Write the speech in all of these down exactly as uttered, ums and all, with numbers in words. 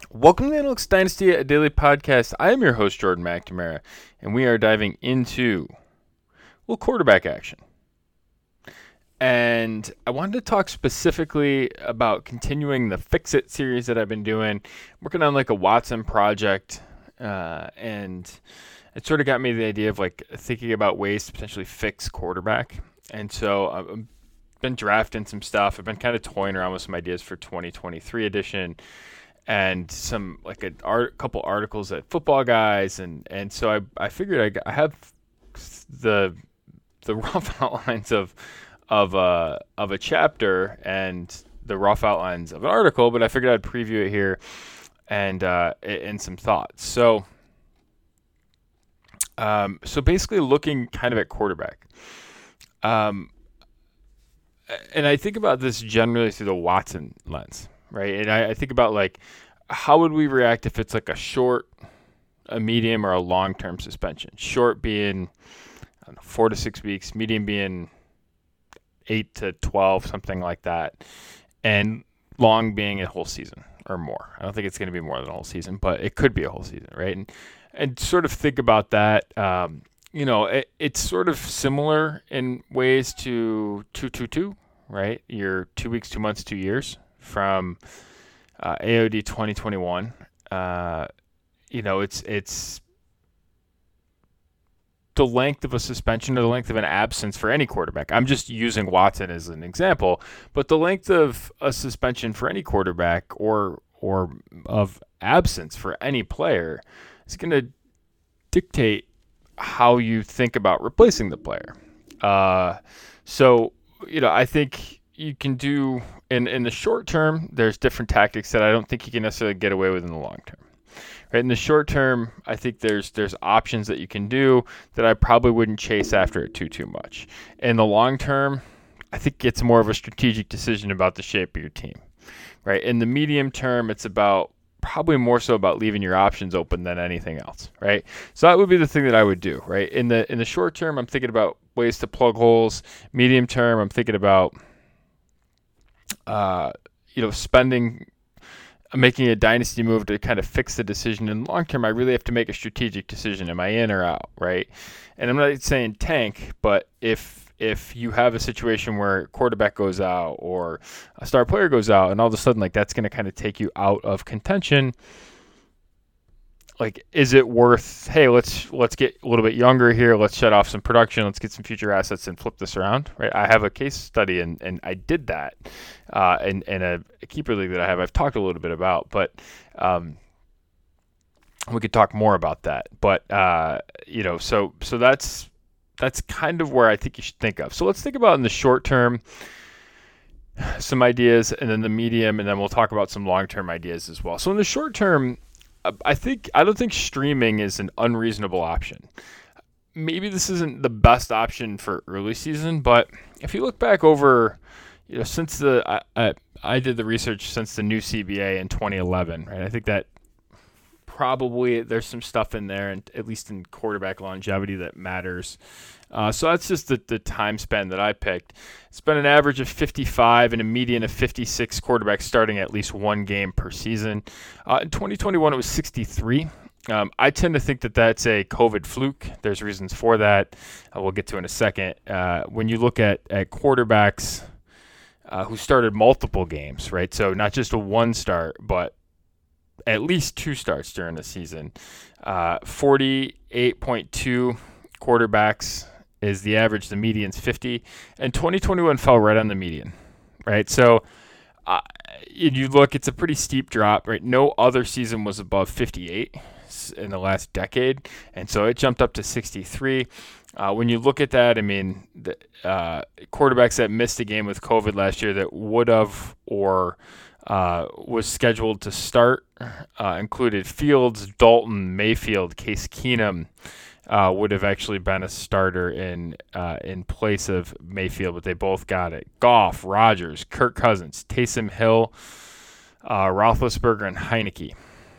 Welcome to the Analytics Dynasty, a daily podcast. I am your host, Jordan McNamara, and we are diving into a little quarterback action. And I wanted to talk specifically about continuing the Fix It series that I've been doing, working on like a Watson project, uh, and it sort of got me the idea of like thinking about ways to potentially fix quarterback. And so I've been drafting some stuff. I've been kind of toying around with some ideas for twenty twenty-three edition. And some like a art, couple articles at Football Guys, and, and so I I figured I, I have the the rough outlines of of a of a chapter and the rough outlines of an article, but I figured I'd preview it here and uh, and some thoughts. So um, so basically looking kind of at quarterback, um, and I think about this generally through the Watson lens. Right, and I, I think about like how would we react if it's like a short, a medium, or a long-term suspension. Short being I don't know, four to six weeks, medium being eight to twelve, something like that, and long being a whole season or more. I don't think it's going to be more than a whole season, but it could be a whole season, right? And and sort of think about that. Um, you know, it, it's sort of similar in ways to two two two, right? You're two weeks, two months, two years. From uh, A O D twenty twenty-one, uh, you know, it's it's the length of a suspension or the length of an absence for any quarterback. I'm just using Watson as an example, but the length of a suspension for any quarterback or or of absence for any player is going to dictate how you think about replacing the player. Uh, so, you know, I think you can do in in the short term. There's different tactics that I don't think you can necessarily get away with in the long term. Right, in the short term, I think there's there's options that you can do that I probably wouldn't chase after it too too much. In the long term, I think it's more of a strategic decision about the shape of your team. Right, in the medium term, it's about probably more so about leaving your options open than anything else. Right, so that would be the thing that I would do. Right, in the in the short term, I'm thinking about ways to plug holes. Medium term, I'm thinking about Uh, you know, spending, making a dynasty move to kind of fix the decision. In the long term, I really have to make a strategic decision. Am I in or out, right? And I'm not saying tank, but if if you have a situation where a quarterback goes out or a star player goes out, and all of a sudden, like that's going to kind of take you out of contention. Like, is it worth, hey, let's let's get a little bit younger here. Let's shut off some production. Let's get some future assets and flip this around, right? I have a case study, and, and I did that uh, in, in a, a keeper league that I have. I've talked a little bit about, but um, we could talk more about that. But, uh, you know, so so that's that's kind of where I think you should think of. So let's think about in the short term some ideas, and then the medium, and then we'll talk about some long-term ideas as well. So in the short term, I think I don't think streaming is an unreasonable option. Maybe this isn't the best option for early season, but if you look back over, you know, since the I, I, I did the research since the new C B A in twenty eleven, right? I think that probably there's some stuff in there, and at least in quarterback longevity, that matters. Uh, so that's just the, the time span that I picked. It's been an average of fifty-five and a median of fifty-six quarterbacks starting at least one game per season. Uh, in twenty twenty-one, it was sixty-three. Um, I tend to think that that's a COVID fluke. There's reasons for that. Uh, we'll get to in a second. Uh, when you look at, at quarterbacks uh, who started multiple games, right? So not just a one start, but at least two starts during the season. Uh, forty-eight point two quarterbacks is the average. The median's fifty, and twenty twenty-one fell right on the median, right? So uh, you look, it's a pretty steep drop, right? No other season was above fifty-eight in the last decade, and so it jumped up to sixty-three. Uh, when you look at that, I mean, the uh, quarterbacks that missed a game with COVID last year that would have or uh, was scheduled to start uh, included Fields, Dalton, Mayfield, Case Keenum. Uh, would have actually been a starter in uh, in place of Mayfield, but they both got it. Goff, Rodgers, Kirk Cousins, Taysom Hill, uh, Roethlisberger, and Heineke.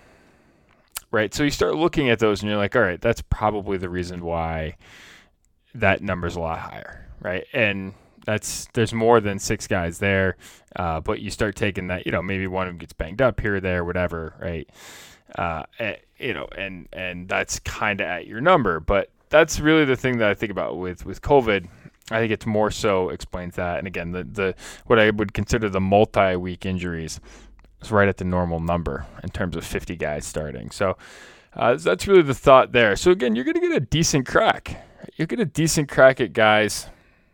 Right, so you start looking at those, and you're like, all right, that's probably the reason why that number's a lot higher, right? And That's there's more than six guys there, uh, but you start taking that, you know, maybe one of them gets banged up here or there, whatever, right? Uh, and, you know, and and that's kind of at your number, but that's really the thing that I think about with with COVID. I think it's more so explains that, and again, the the what I would consider the multi-week injuries is right at the normal number in terms of fifty guys starting. So uh, that's really the thought there. So again, you're going to get a decent crack. You'll get a decent crack at guys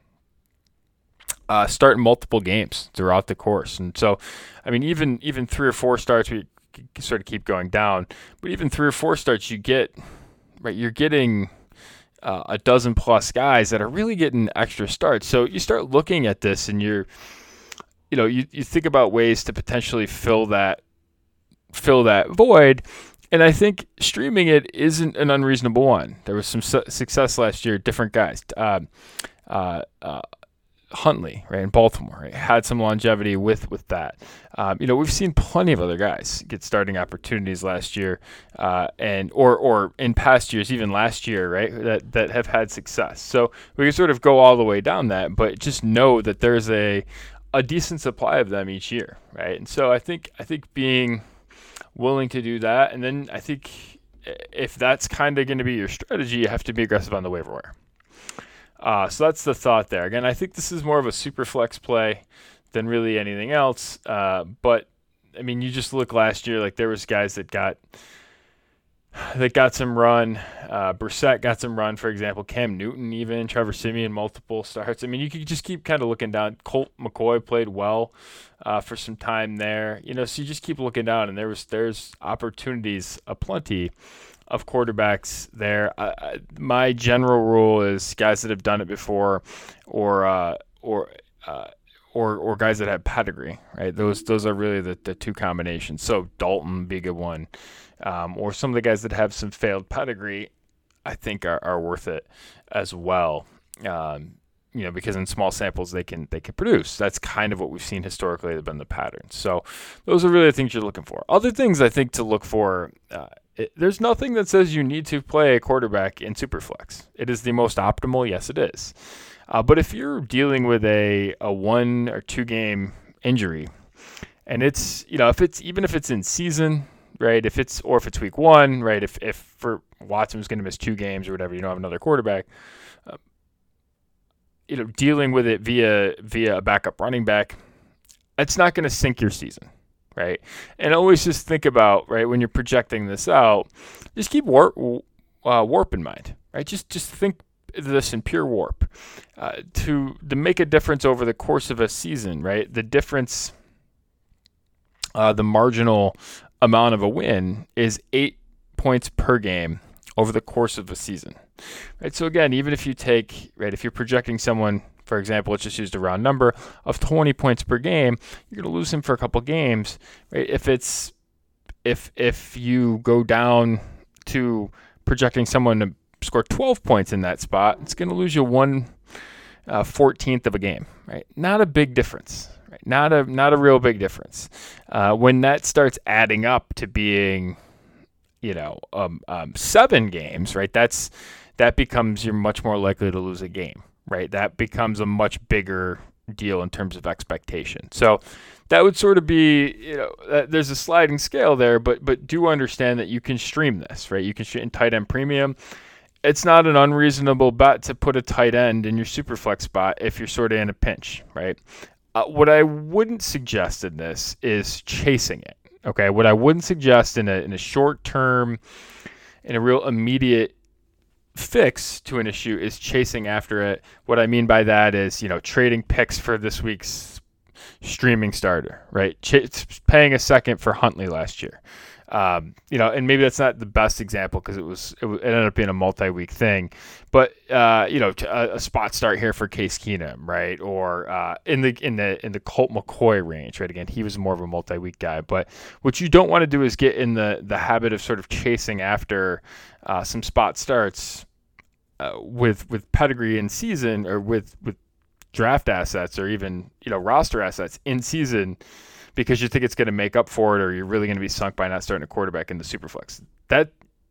uh, starting multiple games throughout the course. And so, I mean, even even three or four starts, we sort of keep going down. But even three or four starts, you get right. You're getting uh, a dozen plus guys that are really getting extra starts. So you start looking at this, and you're, you know, you, you think about ways to potentially fill that fill that void. And I think streaming it isn't an unreasonable one. There was some su- success last year, different guys. Uh, uh, uh, Huntley, right, in Baltimore, right, had some longevity with with that. Um, you know, we've seen plenty of other guys get starting opportunities last year, uh, and or or in past years, even last year, right, that that have had success. So we can sort of go all the way down that, but just know that there's a a decent supply of them each year, right? And so I think I think being willing to do that, and then I think if that's kind of going to be your strategy, you have to be aggressive on the waiver wire. Uh, so that's the thought there. Again, I think this is more of a super flex play than really anything else. Uh, but I mean, you just look last year, like there was guys that got that got some run. Uh, Brissett got some run, for example. Cam Newton, even Trevor Siemian, multiple starts. I mean, you could just keep kind of looking down. Colt McCoy played well uh, for some time there. You know, so you just keep looking down, and there was there's opportunities aplenty of quarterbacks there. Uh, my general rule is guys that have done it before, or uh, or uh, or or guys that have pedigree. Right? Those those are really the, the two combinations. So Dalton would be a good one, um, or some of the guys that have some failed pedigree, I think are, are worth it as well. Um, you know, because in small samples they can they can produce. That's kind of what we've seen historically have been the pattern. So those are really the things you're looking for. Other things I think to look for. Uh, It, there's nothing that says you need to play a quarterback in Superflex. It is the most optimal. Yes, it is. Uh, but if you're dealing with a, a one or two game injury, and it's, you know, if it's, even if it's in season, right, if it's, or if it's week one, right, if, if for Watson was going to miss two games or whatever, you don't have another quarterback, uh, you know, dealing with it via, via a backup running back, it's not going to sink your season. Right. And always just think about, right, when you're projecting this out, just keep warp, uh, warp in mind, right? Just just think this in pure warp. Uh, to, to make a difference over the course of a season, right, the difference, uh, the marginal amount of a win is eight points per game over the course of a season. Right. So, again, even if you take, right, if you're projecting someone, for example, let's just use the round number of twenty points per game, you're going to lose him for a couple games. Right? If it's if if you go down to projecting someone to score twelve points in that spot, it's going to lose you one uh, fourteenth of a game. Right? Not a big difference. Right? Not a not a real big difference. Uh, when that starts adding up to being, you know, um, um, seven games, right? That's that becomes you're much more likely to lose a game. Right, that becomes a much bigger deal in terms of expectation. So that would sort of be, you know, uh, there's a sliding scale there, but but do understand that you can stream this, right? You can stream in tight end premium. It's not an unreasonable bet to put a tight end in your super flex spot if you're sort of in a pinch, right? Uh, what I wouldn't suggest in this is chasing it. Okay, what I wouldn't suggest in a in a short term, in a real immediate fix to an issue is chasing after it. What I mean by that is, you know, trading picks for this week's streaming starter, right? Ch- paying a second for Huntley last year. Um, you know, and maybe that's not the best example because it was it, it ended up being a multi-week thing, but uh, you know, a, a spot start here for Case Keenum, right? Or uh, in the in the in the Colt McCoy range, right? Again, he was more of a multi-week guy, but what you don't want to do is get in the the habit of sort of chasing after uh, some spot starts uh, with with pedigree in season or with with draft assets or even, you know, roster assets in season, because you think it's going to make up for it, or you're really going to be sunk by not starting a quarterback in the Superflex. That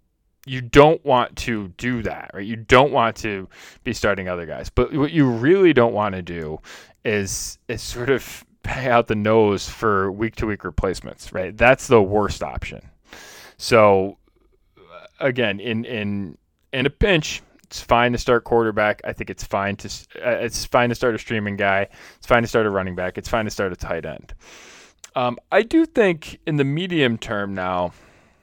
you don't want to do that, right? You don't want to be starting other guys. But what you really don't want to do is is sort of pay out the nose for week to week replacements, right? That's the worst option. So again, in in in a pinch, it's fine to start quarterback. I think it's fine to uh, it's fine to start a streaming guy. It's fine to start a running back. It's fine to start a tight end. Um, I do think in the medium term now,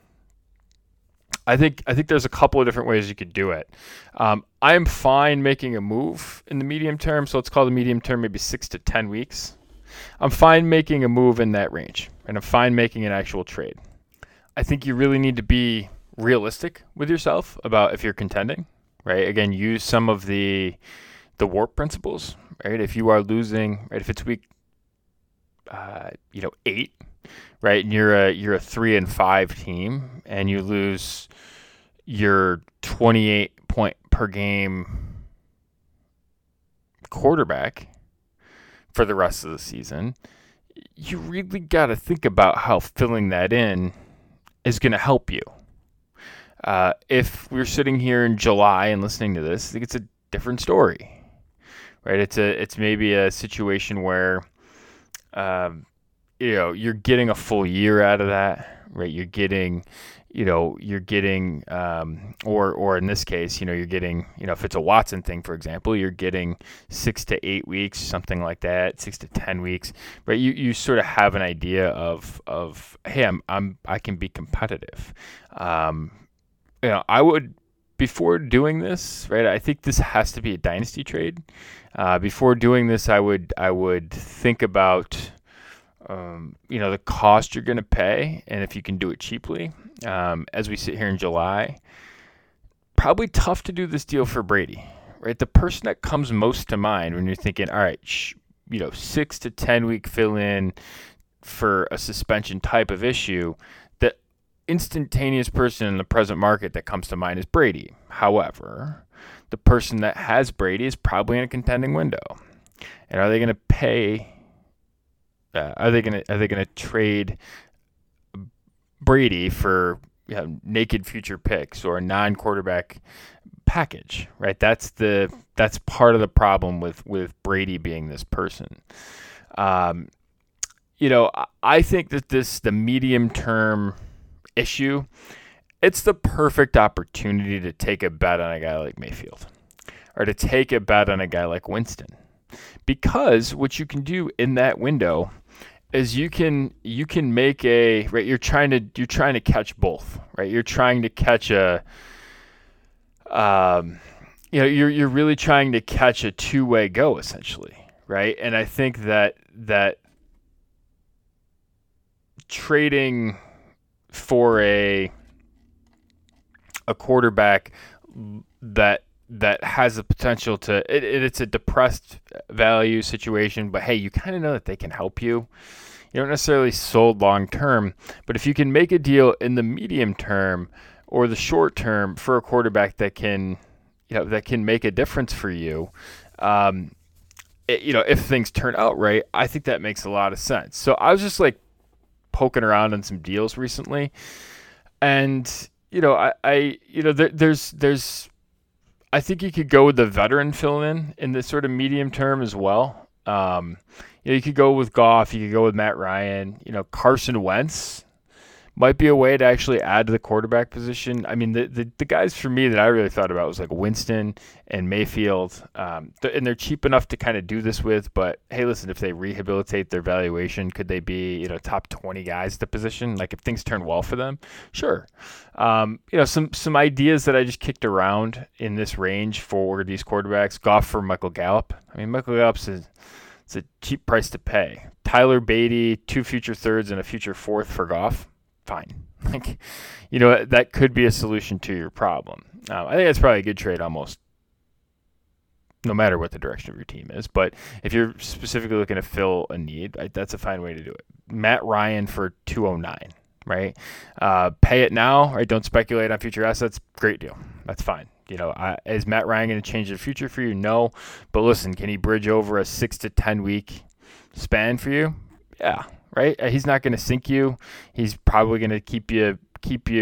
I think I think there's a couple of different ways you could do it. Um, I'm fine making a move in the medium term, so let's call the medium term maybe six to ten weeks. I'm fine making a move in that range, and I'm fine making an actual trade. I think you really need to be realistic with yourself about if you're contending, right? Again, use some of the the warp principles, right? If you are losing, right? If it's week, uh, you know, eight. Right, and you're a you're a three and five team, and you lose your twenty-eight point per game quarterback for the rest of the season. You really got to think about how filling that in is going to help you. Uh, if we're sitting here in July and listening to this, I think it's a different story, right? It's a it's maybe a situation where. Um, You know, you're getting a full year out of that, right? You're getting, you know, you're getting, um, or or in this case, you know, you're getting, you know, if it's a Watson thing, for example, you're getting six to eight weeks, something like that, six to ten weeks, right? You you sort of have an idea of of hey, I'm I'm I can be competitive. Um, you know, I would before doing this, right? I think this has to be a dynasty trade. Uh, before doing this, I would I would think about. Um, you know, the cost you're going to pay and if you can do it cheaply. Um, as we sit here in July, probably tough to do this deal for Brady, right? The person that comes most to mind when you're thinking, all right, sh- you know, six to ten week fill in for a suspension type of issue, the instantaneous person in the present market that comes to mind is Brady. However, the person that has Brady is probably in a contending window. And are they going to pay... Uh, are they gonna are they gonna trade Brady for you know, naked future picks or a non-quarterback package? Right. That's the that's part of the problem with, with Brady being this person. Um, you know, I think that this the medium term issue. It's the perfect opportunity to take a bet on a guy like Mayfield, or to take a bet on a guy like Winston, because what you can do in that window is you can you can make a right. You're trying to you're trying to catch both, right? You're trying to catch a, um, you know, you're you're really trying to catch a two-way go essentially, right? And I think that that trading for a a quarterback that that has the potential to it, it, it's a depressed value situation, but hey, you kind of know that they can help you. You don't necessarily sold long term, but if you can make a deal in the medium term or the short term for a quarterback that can, you know, that can make a difference for you, um, it, you know, if things turn out right, I think that makes a lot of sense. So I was just like poking around on some deals recently, and you know, I, I you know, there, there's there's I think you could go with the veteran fill-in in this sort of medium term as well. Um, you know, you could go with Goff. You could go with Matt Ryan. You know, Carson Wentz might be a way to actually add to the quarterback position. I mean, the the, the guys for me that I really thought about was like Winston and Mayfield. Um, th- and they're cheap enough to kind of do this with. But, hey, listen, if they rehabilitate their valuation, could they be, you know, top twenty guys at the position? Like if things turn well for them, sure. Um, you know, some some ideas that I just kicked around in this range for these quarterbacks. Goff for Michael Gallup. I mean, Michael Gallup's a, it's a cheap price to pay. Tyler Beatty, two future thirds and a future fourth for Goff. Fine. Like, you know, that could be a solution to your problem. Um, I think that's probably a good trade almost no matter what the direction of your team is. But if you're specifically looking to fill a need, right, that's a fine way to do it. Matt Ryan for two oh nine, right? Uh, pay it now, right? Don't speculate on future assets. Great deal. That's fine. You know, I, is Matt Ryan going to change the future for you? No. But listen, can he bridge over a six to ten week span for you? Yeah. Right? He's not going to sink you. He's probably going to keep you keep you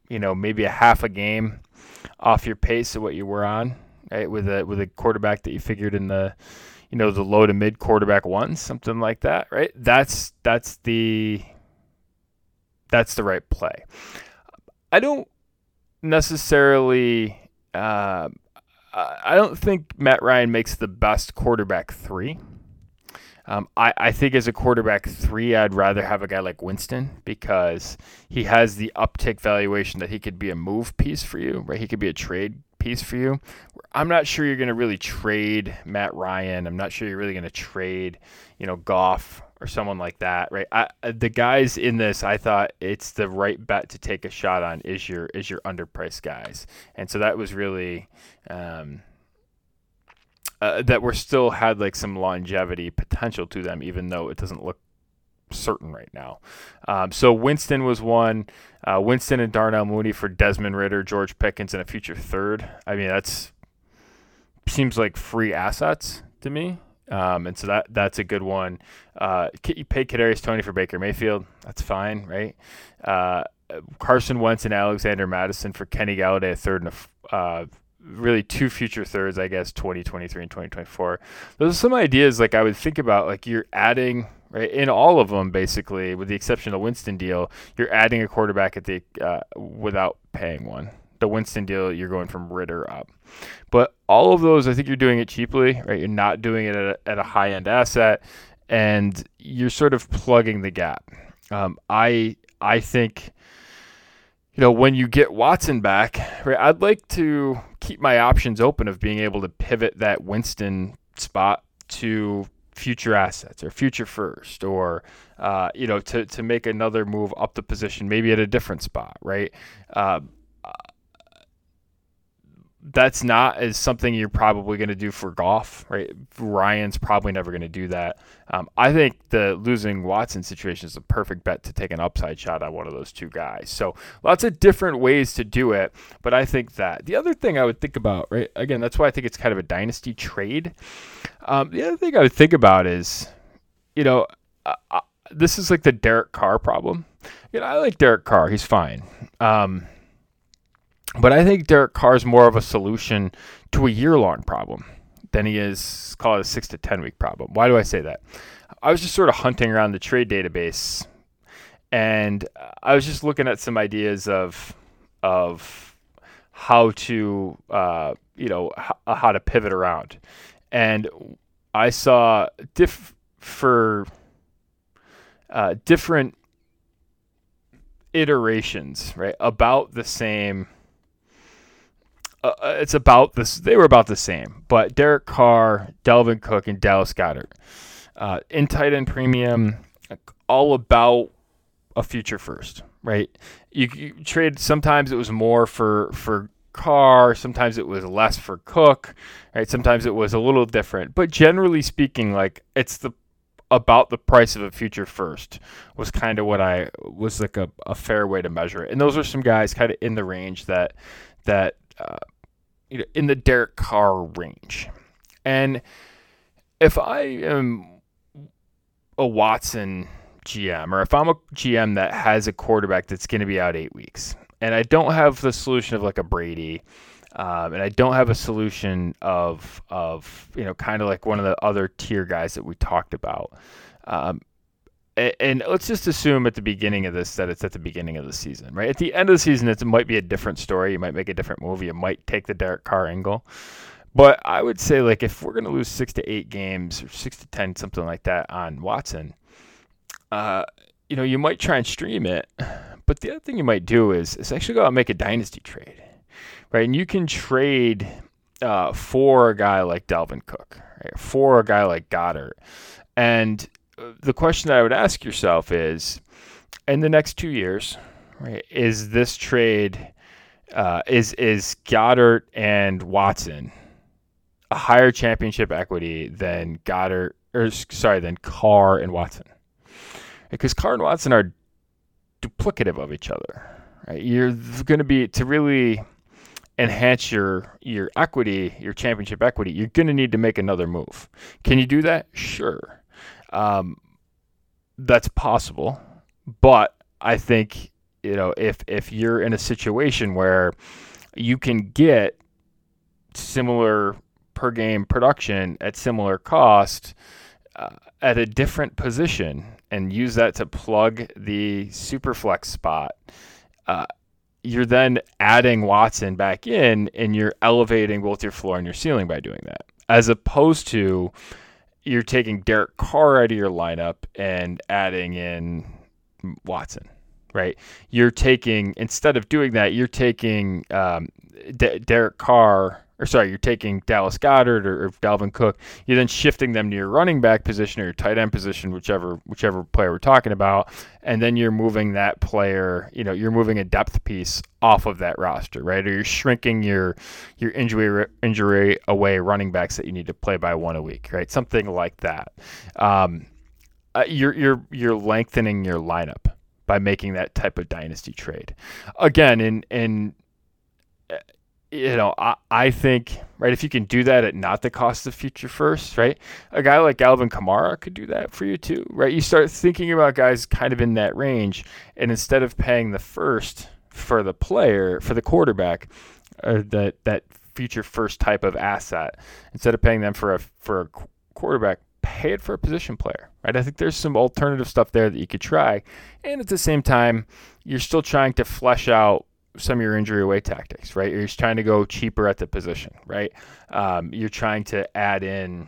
you know, maybe a half a game off your pace of what you were on, right? With a with a quarterback that you figured in the, you know, the low to mid quarterback ones, something like that, right? That's that's the that's the right play. I don't necessarily. Uh, I don't think Matt Ryan makes the best quarterback three. Um, I, I think as a quarterback three, I'd rather have a guy like Winston because he has the uptick valuation that he could be a move piece for you, right? He could be a trade piece for you. I'm not sure you're going to really trade Matt Ryan. I'm not sure you're really going to trade, you know, Goff or someone like that, right? I, the guys in this, I thought it's the right bet to take a shot on is your is your underpriced guys, and so that was really. Um, Uh, that were still had like some longevity potential to them, even though it doesn't look certain right now. Um, so Winston was one. Uh, Winston and Darnell Mooney for Desmond Ridder, George Pickens, and a future third. I mean, that's seems like free assets to me. Um, and so that that's a good one. Uh, you pay Kadarius Toney for Baker Mayfield. That's fine, right? Uh, Carson Wentz and Alexander Madison for Kenny Galladay, a third and a uh, really two future thirds, I guess, twenty twenty-three and twenty twenty-four. Those are some ideas like I would think about, like you're adding, right, in all of them, basically, with the exception of the Winston deal, you're adding a quarterback at the uh, without paying one. The Winston deal, you're going from Ridder up. But all of those, I think you're doing it cheaply, right? You're not doing it at a, at a high-end asset, and you're sort of plugging the gap. Um, I I think... You know, when you get Watson back, right, I'd like to keep my options open of being able to pivot that Winston spot to future assets or future first, or, uh, you know, to, to make another move up the position, maybe at a different spot, right? Uh, that's not as something you're probably going to do for Goff, right? Ryan's probably never going to do that. Um, I think the losing Watson situation is a perfect bet to take an upside shot on one of those two guys. So lots of different ways to do it, but I think that the other thing I would think about, right? Again, that's why I think it's kind of a dynasty trade. Um, the other thing I would think about is, you know, uh, uh, this is like the Derek Carr problem. You know, I like Derek Carr; he's fine. Um, But I think Derek Carr is more of a solution to a year-long problem than he is, call it a six to ten week problem. Why do I say that? I was just sort of hunting around the trade database, and I was just looking at some ideas of of how to uh, you know h- how to pivot around, and I saw diff for uh, different iterations, right, about the same. Uh, it's about this. They were about the same, but Derek Carr, Dalvin Cook, and Dallas Goedert uh, in tight end premium, all about a future first, right? You, you trade. Sometimes it was more for for Carr, sometimes it was less for Cook, right? Sometimes it was a little different, but generally speaking, like it's the about the price of a future first was kind of what I was like a, a fair way to measure it. And those are some guys kind of in the range that that. Uh, you know, in the Derek Carr range. And if I am a Watson G M, or if I'm a G M that has a quarterback that's going to be out eight weeks, and I don't have the solution of like a Brady, um, and I don't have a solution of, of you know, kind of like one of the other tier guys that we talked about, um, and let's just assume at the beginning of this that it's at the beginning of the season, right? At the end of the season, it might be a different story. You might make a different move. You might take the Derek Carr angle. But I would say, like, if we're going to lose six to eight games or six to ten, something like that on Watson, uh, you know, you might try and stream it. But the other thing you might do is, is actually go out and make a dynasty trade, right? And you can trade uh, for a guy like Dalvin Cook, right? For a guy like Goddard. And the question that I would ask yourself is, in the next two years, right, is this trade, uh, is is Goddard and Watson a higher championship equity than Goddard, or sorry, than Carr and Watson? Because Carr and Watson are duplicative of each other, right? You're going to be, to really enhance your your equity, your championship equity, you're going to need to make another move. Can you do that? Sure. Um, that's possible, but I think you know, if if you're in a situation where you can get similar per game production at similar cost uh, at a different position and use that to plug the Superflex spot, uh, you're then adding Watson back in, and you're elevating both your floor and your ceiling by doing that, as opposed to you're taking Derek Carr out of your lineup and adding in Watson, right? You're taking, instead of doing that, you're taking um, D- Derek Carr, or sorry, you're taking Dallas Goedert or, or Dalvin Cook. You're then shifting them to your running back position or your tight end position, whichever whichever player we're talking about, and then you're moving that player. You know, you're moving a depth piece off of that roster, right? Or you're shrinking your your injury injury away running backs that you need to play by one a week, right? Something like that. Um, uh, you're you're you're lengthening your lineup by making that type of dynasty trade. Again, in in you know, I, I think, right, if you can do that at not the cost of future first, right, a guy like Alvin Kamara could do that for you too, right? You start thinking about guys kind of in that range, and instead of paying the first for the player, for the quarterback, or that that future first type of asset, instead of paying them for a for a quarterback, pay it for a position player, right? I think there's some alternative stuff there that you could try, and at the same time, you're still trying to flesh out some of your injury away tactics, right? You're just trying to go cheaper at the position, right? Um, you're trying to add in,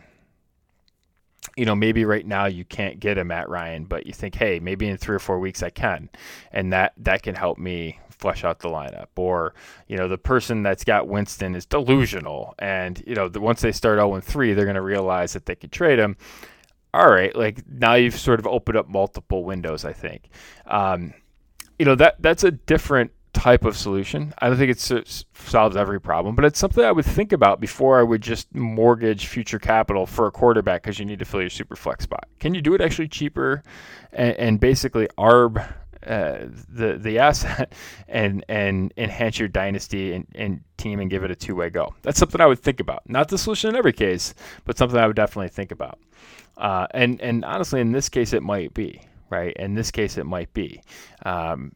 you know, maybe right now you can't get a Matt Ryan, but you think, hey, maybe in three or four weeks I can, and that that can help me flesh out the lineup. Or, you know, the person that's got Winston is delusional, and, you know, the, once they start oh and three, they're going to realize that they could trade him. All right, like now you've sort of opened up multiple windows, I think. Um, you know, that that's a different type of solution. I don't think it solves every problem, but it's something I would think about before I would just mortgage future capital for a quarterback because you need to fill your super flex spot. Can you do it actually cheaper and, and basically arb uh, the the asset and and enhance your dynasty and, and team and give it a two-way go? That's something I would think about. Not the solution in every case, but something I would definitely think about. Uh, and and honestly, in this case, it might be, right? In this case, it might be. Um,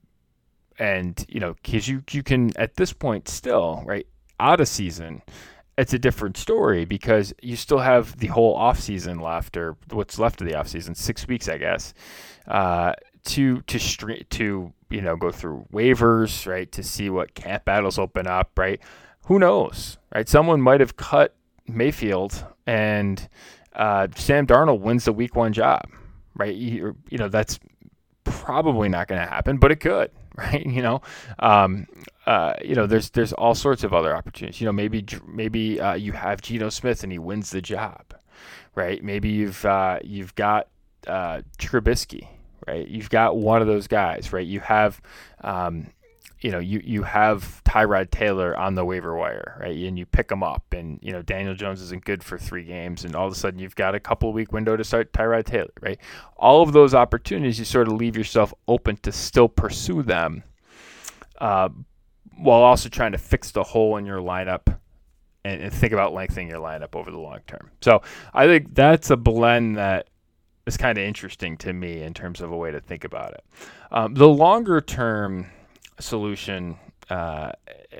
And, you know, because you, you can, at this point still, right, out of season, it's a different story because you still have the whole offseason left, or what's left of the offseason, six weeks, I guess, uh, to, to, stre- to, you know, go through waivers, right, to see what camp battles open up, right? Who knows, right? Someone might have cut Mayfield and uh, Sam Darnold wins the week one job, right? You, you know, that's probably not going to happen, but it could. Right, you know, um, uh, you know, there's there's all sorts of other opportunities. You know, maybe maybe uh, you have Geno Smith and he wins the job, right? Maybe you've uh, you've got uh, Trubisky, right? You've got one of those guys, right? You have, um, you know, you you have Tyrod Taylor on the waiver wire, right? And you pick him up, and you know Daniel Jones isn't good for three games, and all of a sudden you've got a couple week window to start Tyrod Taylor, right? All of those opportunities, you sort of leave yourself open to still pursue them, uh, while also trying to fix the hole in your lineup and, and think about lengthening your lineup over the long term. So I think that's a blend that is kind of interesting to me in terms of a way to think about it. Um, the longer term solution, uh,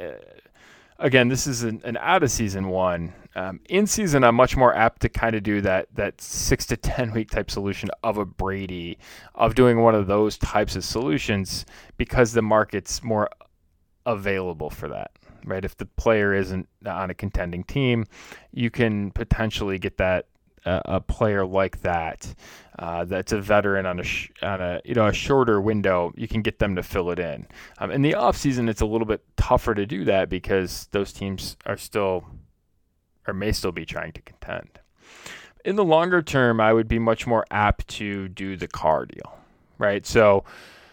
again, this is an, an out of season one. Um, in season, I'm much more apt to kind of do that that six to ten week type solution of a Brady, of doing one of those types of solutions because the market's more available for that, right? If the player isn't on a contending team, you can potentially get that uh, a player like that. Uh, that's a veteran on a sh- on a you know a shorter window. You can get them to fill it in. Um, in the off season, it's a little bit tougher to do that because those teams are still or may still be trying to contend. In the longer term, I would be much more apt to do the Carr deal, right? So,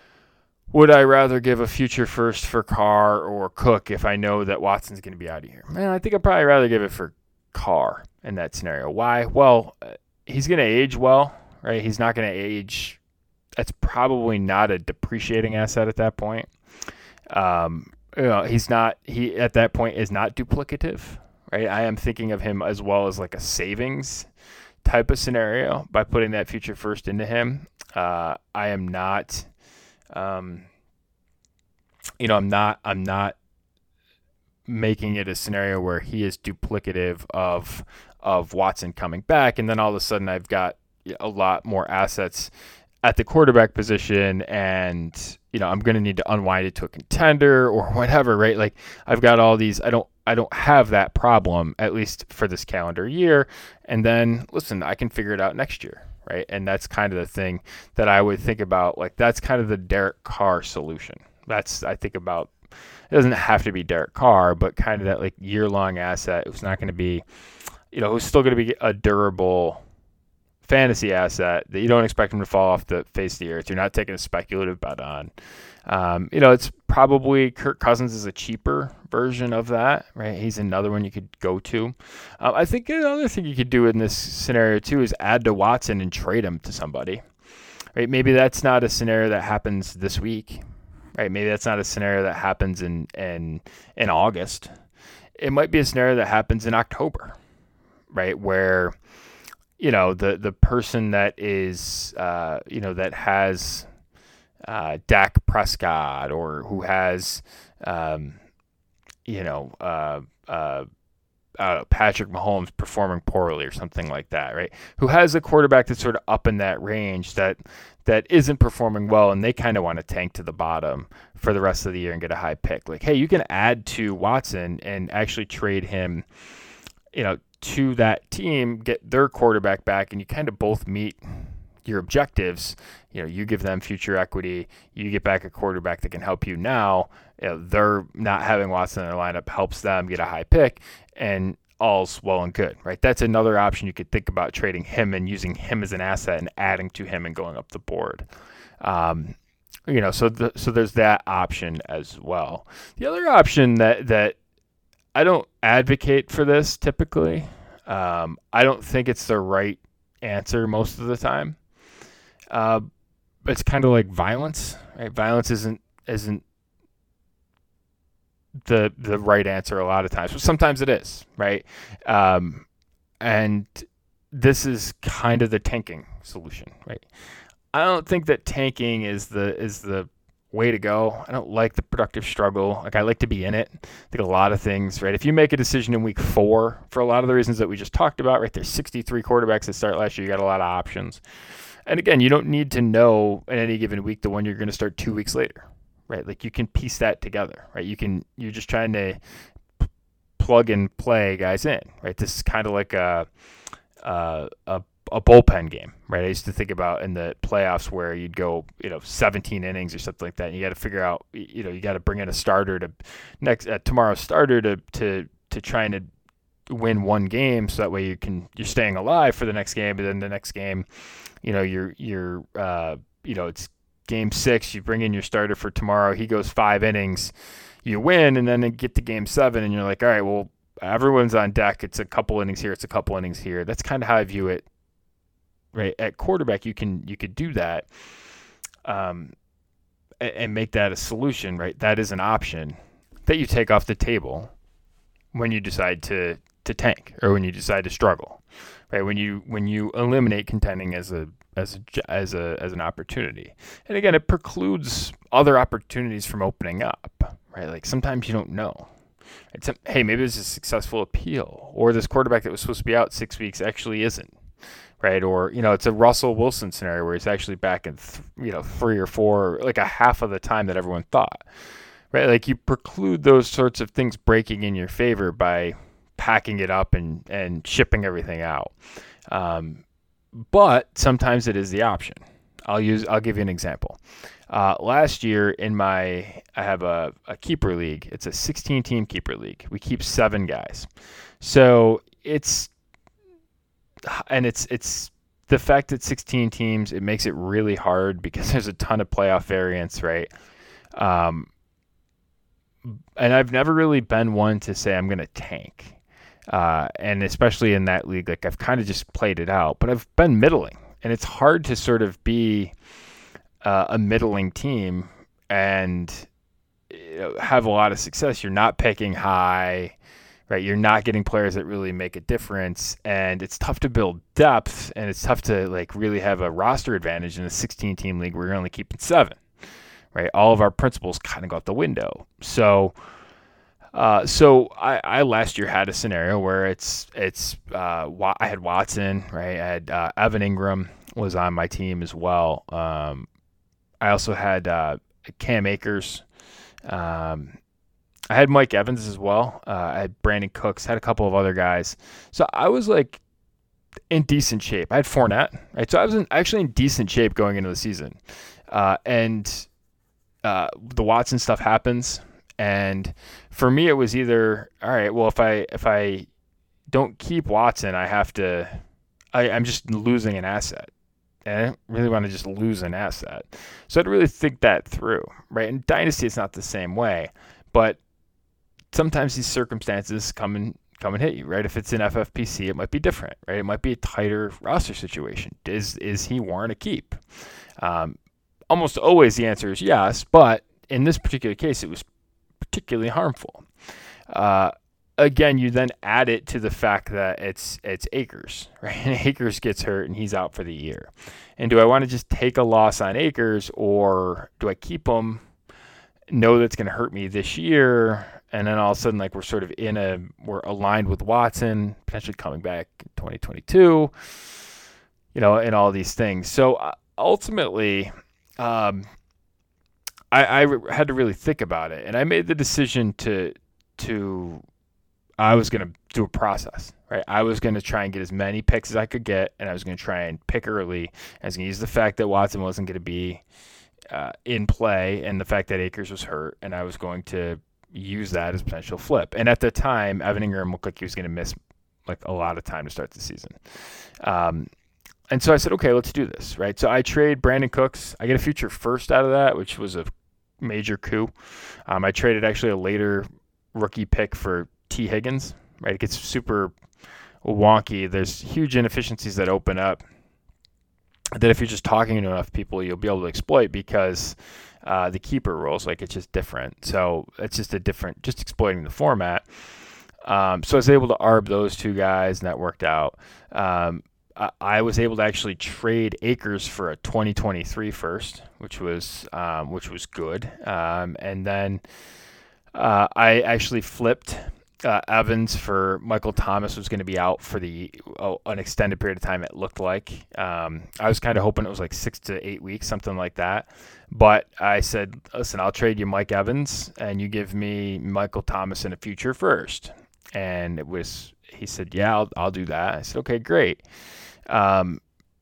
would I rather give a future first for Carr or Cook if I know that Watson's going to be out of here? Man, I think I'd probably rather give it for Carr in that scenario. Why? Well, he's going to age well. Right, he's not going to age. That's probably not a depreciating asset at that point. Um, you know, he's not. He at that point is not duplicative. Right, I am thinking of him as well as like a savings type of scenario by putting that future first into him. Uh, I am not. Um, you know, I'm not I'm not making it a scenario where he is duplicative of of Watson coming back, and then all of a sudden I've got a lot more assets at the quarterback position, and you know I'm going to need to unwind it to a contender or whatever, right? Like I've got all these. I don't I don't have that problem, at least for this calendar year. And then listen, I can figure it out next year, right? And that's kind of the thing that I would think about. Like that's kind of the Derek Carr solution. That's I think about. It doesn't have to be Derek Carr, but kind of that like year-long asset who's not going to be, you know, who's still going to be a durable fantasy asset that you don't expect him to fall off the face of the earth. You're not taking a speculative bet on. Um, you know, it's probably Kirk Cousins is a cheaper version of that, right? He's another one you could go to. Um, I think another thing you could do in this scenario too is add to Watson and trade him to somebody, right? Maybe that's not a scenario that happens this week. Right, maybe that's not a scenario that happens in, in in August. It might be a scenario that happens in October, right? Where, you know, the the person that is, uh, you know, that has uh, Dak Prescott or who has, um, you know, uh, uh, uh, Patrick Mahomes performing poorly or something like that, right? Who has a quarterback that's sort of up in that range that that isn't performing well, and they kind of want to tank to the bottom for the rest of the year and get a high pick. Like, hey, you can add to Watson and actually trade him, you know, to that team, get their quarterback back, and you kind of both meet your objectives. You know, you give them future equity, you get back a quarterback that can help you now. You know, they're not having Watson in their lineup helps them get a high pick, and all's well and good, right? That's another option you could think about, trading him and using him as an asset and adding to him and going up the board. Um, you know, so the, so there's that option as well. The other option that that I don't advocate for this typically. Um, I don't think it's the right answer most of the time. Uh, it's kind of like violence, right? Violence isn't isn't the the right answer a lot of times, but sometimes it is, right? Um, and this is kind of the tanking solution, right? I don't think that tanking is the is the way to go. I don't like the productive struggle. Like I like to be in it. I think a lot of things, right? If you make a decision in week four for a lot of the reasons that we just talked about, right? There's sixty-three quarterbacks that start last year. You got a lot of options. And again, you don't need to know in any given week the one you're going to start two weeks later. Right, like you can piece that together, right? You can, you're just trying to p- plug and play guys in, right? This is kind of like a, a a a bullpen game, right? I used to think about in the playoffs where you'd go, you know, seventeen innings or something like that, and you got to figure out, you know, you got to bring in a starter to next uh, tomorrow's starter to to to try and win one game, so that way you can you're staying alive for the next game, but then the next game, you know, you're you're uh, you know, it's game six, you bring in your starter for tomorrow. He goes five innings, you win, and then you get to game seven, and you're like, all right, well, everyone's on deck. It's a couple innings here. It's a couple innings here. That's kind of how I view it. Right at quarterback, you can you could do that, um, and, and make that a solution. Right, that is an option that you take off the table when you decide to to tank or when you decide to struggle. Right, when you when you eliminate contending as a as a, as a as an opportunity. And again, it precludes other opportunities from opening up, right? Like sometimes you don't know. It's a, hey, maybe it's a successful appeal, or this quarterback that was supposed to be out six weeks actually isn't, right? Or, you know, it's a Russell Wilson scenario where he's actually back in, th- you know, three or four, like a half of the time that everyone thought, right? Like you preclude those sorts of things breaking in your favor by packing it up and, and shipping everything out. Um, But sometimes it is the option. I'll use. I'll give you an example. Uh, last year in my, I have a, a keeper league. It's a sixteen-team keeper league. We keep seven guys. So it's, and it's it's the fact that sixteen teams, it makes it really hard because there's a ton of playoff variance, right? Um, and I've never really been one to say I'm going to tank. Uh, and especially in that league, like I've kind of just played it out, but I've been middling, and it's hard to sort of be uh, a middling team and you know, have a lot of success. You're not picking high, right? You're not getting players that really make a difference, and it's tough to build depth, and it's tough to like really have a roster advantage in a sixteen-team league where you're only keeping seven, right? All of our principles kind of go out the window. So, uh, so I, I last year had a scenario where it's it's uh, I had Watson, right? I had uh, Evan Ingram was on my team as well. Um, I also had uh, Cam Akers. Um, I had Mike Evans as well. Uh, I had Brandon Cooks, had a couple of other guys. So I was like in decent shape. I had Fournette, right? So I was in, actually in decent shape going into the season. Uh, and uh, the Watson stuff happens. And for me, it was either, all right, well, if I if I don't keep Watson, I have to, I, I'm just losing an asset. And I don't really want to just lose an asset. So I had to really think that through, right? In Dynasty, it's not the same way. But sometimes these circumstances come and come and hit you, right? If it's in F F P C, it might be different, right? It might be a tighter roster situation. Is is he warrant a keep? Um, almost always the answer is yes, but in this particular case, it was particularly harmful. Uh, again, you then add it to the fact that it's it's Akers, right? And Akers gets hurt and he's out for the year. And do I want to just take a loss on Akers, or do I keep him, know that's going to hurt me this year, and then all of a sudden, like, we're sort of in a, we're aligned with Watson, potentially coming back in twenty twenty-two, you know, and all these things. So uh, ultimately, um, I, I had to really think about it, and I made the decision to, to, I was going to do a process, right? I was going to try and get as many picks as I could get, and I was going to try and pick early. I was going to use the fact that Watson wasn't going to be uh, in play and the fact that Akers was hurt, and I was going to use that as potential flip. And at the time, Evan Ingram looked like he was going to miss like a lot of time to start the season. Um, and so I said, okay, let's do this, right? So I trade Brandon Cooks. I get a future first out of that, which was a major coup. Um, I traded actually a later rookie pick for T. Higgins, right? It gets super wonky. There's huge inefficiencies that open up that if you're just talking to enough people, you'll be able to exploit, because uh, the keeper rules, like, it's just different. So it's just a different, just exploiting the format. Um, so I was able to arb those two guys, and that worked out. Um, I, I was able to actually trade Akers for a twenty twenty-three first, which was um, which was good. Um, and then uh, I actually flipped Uh, Evans for Michael Thomas. Was going to be out for the oh, an extended period of time, it looked like. Um, I was kind of hoping it was like six to eight weeks, something like that. But I said, listen, I'll trade you Mike Evans, and you give me Michael Thomas in a future first. And it was, he said, yeah, I'll, I'll do that. I said, okay, great. Um,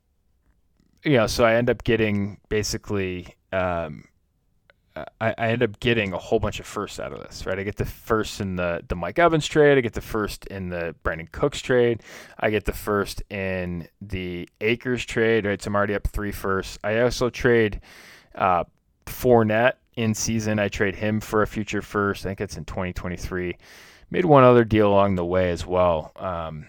you know, so I end up getting basically, um, I, I end up getting a whole bunch of firsts out of this, right? I get the first in the, the Mike Evans trade. I get the first in the Brandon Cooks trade. I get the first in the Akers trade, right? So I'm already up three firsts. I also trade uh, Fournette in season. I trade him for a future first. I think it's in twenty twenty-three. Made one other deal along the way as well. Um,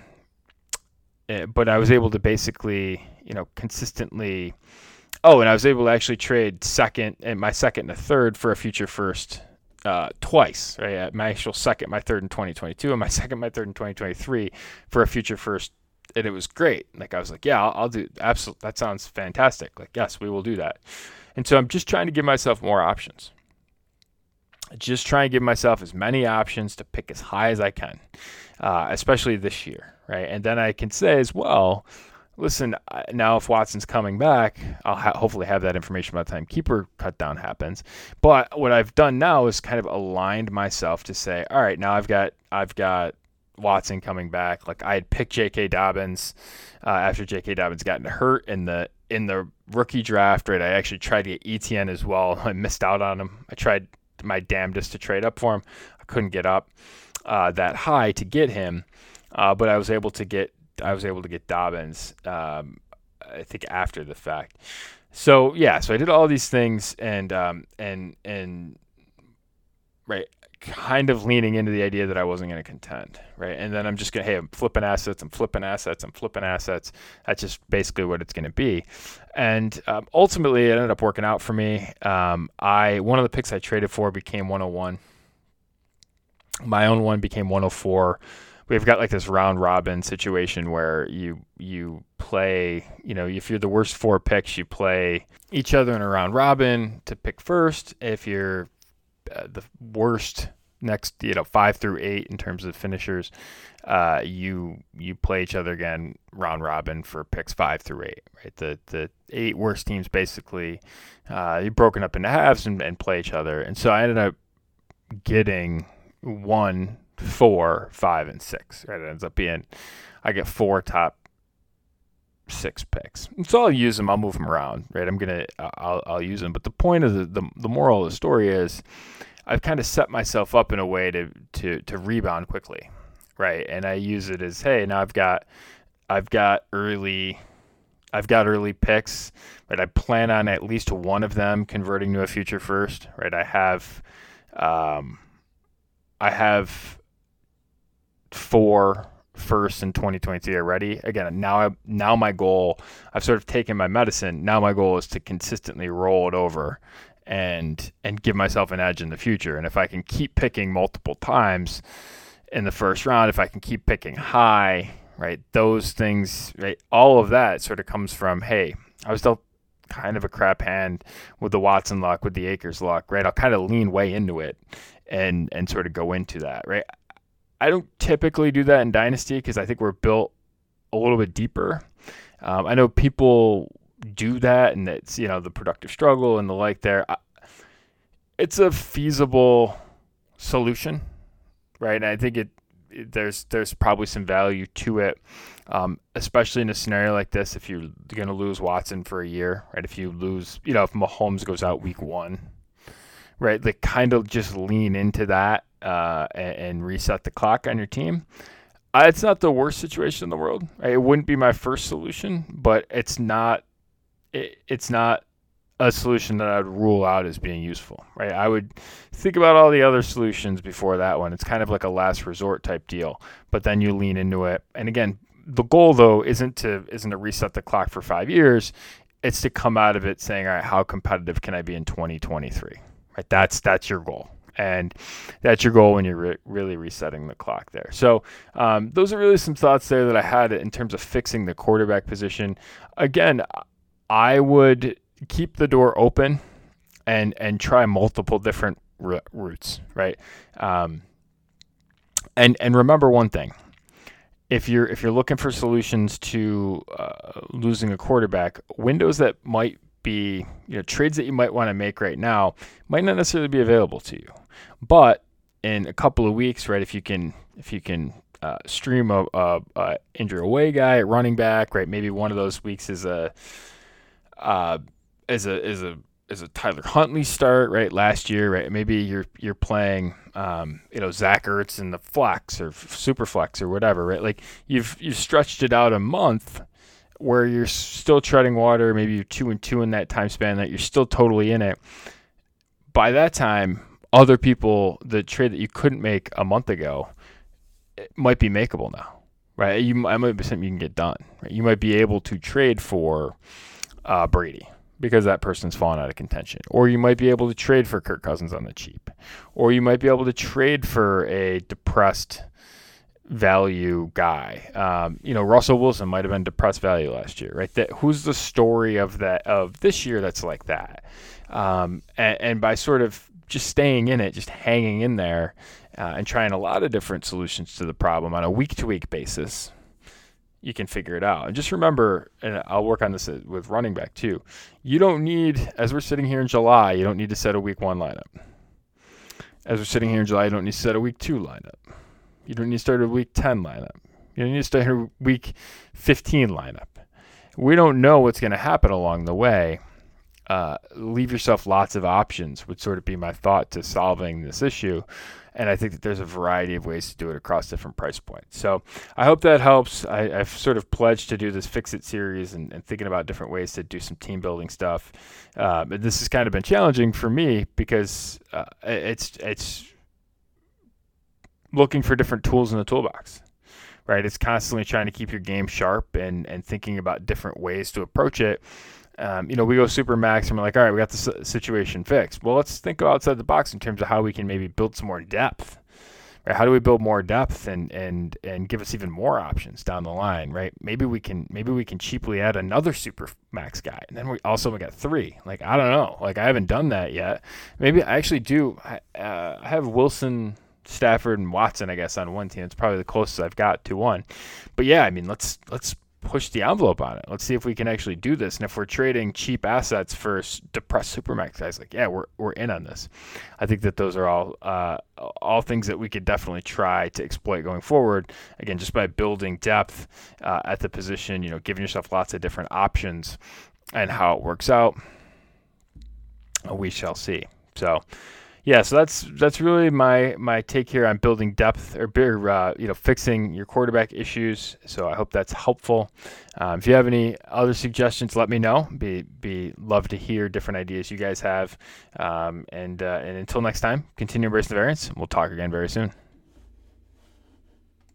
but I was able to basically, you know, consistently... Oh, and I was able to actually trade second and my second and a third for a future first uh, twice, right? My actual second, my third in twenty twenty-two, and my second, my third in twenty twenty-three for a future first. And it was great. Like, I was like, yeah, I'll, I'll do absolutely. That sounds fantastic. Like, yes, we will do that. And so I'm just trying to give myself more options. Just trying to give myself as many options to pick as high as I can, uh, especially this year, right? And then I can say as well, listen, now if Watson's coming back, I'll ha- hopefully have that information by the time keeper cut down happens. But what I've done now is kind of aligned myself to say, all right, now I've got I've got Watson coming back. Like, I had picked J K. Dobbins uh, after J K. Dobbins got hurt in the in the rookie draft. Right, I actually tried to get E T N as well. I missed out on him. I tried my damnedest to trade up for him. I couldn't get up uh, that high to get him, uh, but I was able to get. I was able to get Dobbins, um, I think, after the fact. So yeah, so I did all these things, and um, and and right, kind of leaning into the idea that I wasn't going to contend, right? And then I'm just gonna, hey, I'm flipping assets, I'm flipping assets, I'm flipping assets. That's just basically what it's going to be. And um, ultimately, it ended up working out for me. Um, I one of the picks I traded for became one oh one. My own one became one oh four. we've got like this round robin situation where you you play, you know, if you're the worst four picks, you play each other in a round robin to pick first. If you're uh, the worst next, you know, five through eight in terms of finishers, uh, you you play each other again round robin for picks five through eight. Right, the the eight worst teams basically uh, you're broken up into halves and, and play each other. And so I ended up getting one, four, five, and six. Right, it ends up being I get four top six picks. And so I'll use them. I'll move them around. Right, I'm gonna I'll I'll use them. But the point of the the, the moral of the story is I've kind of set myself up in a way to to to rebound quickly. Right, and I use it as, hey, now I've got I've got early. I've got early picks, right? I plan on at least one of them converting to a future first, right? I have, um, I have four firsts in twenty twenty-three already. Again, now I now my goal, I've sort of taken my medicine. Now my goal is to consistently roll it over, and and give myself an edge in the future. And if I can keep picking multiple times in the first round, if I can keep picking high. Right, those things, right, all of that sort of comes from, hey, I was dealt kind of a crap hand with the Watson luck, with the Akers luck, right? I'll kind of lean way into it and and sort of go into that, right? I don't typically do that in Dynasty because I think we're built a little bit deeper. Um, I know people do that, and it's, you know, the productive struggle and the like there. I, it's a feasible solution, right? And I think it. There's there's probably some value to it, um, especially in a scenario like this. If you're going to lose Watson for a year, right? If you lose, you know, if Mahomes goes out week one, right? Like kind of just lean into that uh, and, and reset the clock on your team. Uh, it's not the worst situation in the world. Right? It wouldn't be my first solution, but it's not. It, it's not a solution that I'd rule out as being useful, right? I would think about all the other solutions before that one. It's kind of like a last resort type deal, but then you lean into it. And again, the goal though isn't to isn't to reset the clock for five years. It's to come out of it saying, all right, how competitive can I be in twenty twenty-three? Right? That's that's your goal. And that's your goal when you're re- really resetting the clock there. So um, those are really some thoughts there that I had in terms of fixing the quarterback position. Again, I would keep the door open and and try multiple different r- routes, right? Um, and and remember one thing: if you're if you're looking for solutions to uh, losing a quarterback, windows that might be, you know, trades that you might want to make right now might not necessarily be available to you, but in a couple of weeks, right? If you can if you can uh, stream a, a, a injury away guy at running back, right? Maybe one of those weeks is a uh, Is a is a is a Tyler Huntley start, right? Last year, right? Maybe you're you're playing, um, you know, Zach Ertz in the flex or super flex or whatever, right? Like you've you've stretched it out a month where you're still treading water. Maybe you're two and two in that time span that you're still totally in it. By that time, other people, the trade that you couldn't make a month ago, it might be makeable now, right? You it might be something you can get done. Right? You might be able to trade for uh, Brady, because that person's fallen out of contention. Or you might be able to trade for Kirk Cousins on the cheap. Or you might be able to trade for a depressed value guy. Um, you know, Russell Wilson might have been depressed value last year, right? That who's the story of that of this year that's like that? Um, and, and by sort of just staying in it, just hanging in there, uh, and trying a lot of different solutions to the problem on a week-to-week basis, you can figure it out. And just remember, and I'll work on this with running back too, you don't need, as we're sitting here in July, you don't need to set a week one lineup. As we're sitting here in July, you don't need to set a week two lineup. You don't need to start a week ten lineup. You don't need to start a week fifteen lineup. We don't know what's going to happen along the way. Uh, leave yourself lots of options would sort of be my thought to solving this issue. And I think that there's a variety of ways to do it across different price points. So I hope that helps. I, I've sort of pledged to do this Fix It series and, and thinking about different ways to do some team building stuff. Um, and this has kind of been challenging for me because uh, it's it's looking for different tools in the toolbox, right? It's constantly trying to keep your game sharp and, and thinking about different ways to approach it. Um, you know, we go super max and we're like, all right, we got the situation fixed. Well, let's think outside the box in terms of how we can maybe build some more depth, right? How do we build more depth and and and give us even more options down the line, right? Maybe we can maybe we can cheaply add another super max guy, and then we also we got three. Like I don't know, like I haven't done that yet. Maybe I actually do. I, uh, I have Wilson, Stafford, and Watson, I guess, on one team. It's probably the closest I've got to one. But yeah, I mean, let's let's push the envelope on it. Let's see if we can actually do this. And if we're trading cheap assets for depressed supermax guys, like yeah, we're we're in on this. I think that those are all uh, all things that we could definitely try to exploit going forward. Again, just by building depth uh, at the position, you know, giving yourself lots of different options, and how it works out, we shall see. So. Yeah, so that's that's really my my take here on building depth or, or uh, you know fixing your quarterback issues. So I hope that's helpful. Um, if you have any other suggestions, let me know. Be be love to hear different ideas you guys have. Um, and uh, and until next time, continue embracing the variance. We'll talk again very soon.